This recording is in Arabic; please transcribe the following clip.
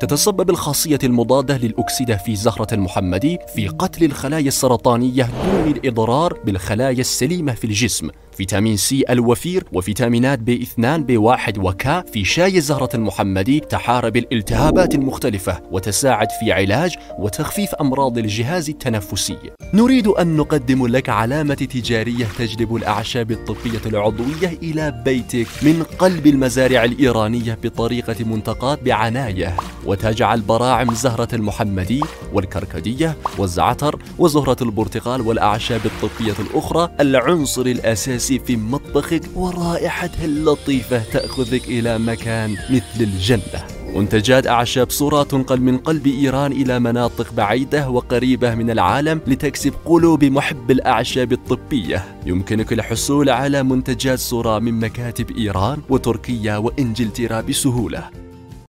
تتسبب الخاصية المضادة للأكسدة في زهرة المحمدي في قتل الخلايا السرطانية دون الإضرار بالخلايا السليمة في الجسم. فيتامين سي الوفير وفيتامينات B2 B1 وك في شاي زهرة المحمدي تحارب الالتهابات المختلفة وتساعد في علاج وتخفيف أمراض الجهاز التنفسي. نريد أن نقدم لك علامة تجارية تجلب الأعشاب الطبية العضوية إلى بيتك من قلب المزارع الإيرانية بطريقة منتقاة بعناية، وتجعل براعم زهرة المحمدي والكركدية والزعتر وزهرة البرتقال والأعشاب الطبية الأخرى العنصر الأساسي في مطبخك، ورائحتها اللطيفة تأخذك إلى مكان مثل الجنة. منتجات أعشاب صورة تنقل من قلب إيران إلى مناطق بعيدة وقريبة من العالم لتكسب قلوب محب الأعشاب الطبية. يمكنك الحصول على منتجات صورة من مكاتب إيران وتركيا وإنجلترا بسهولة.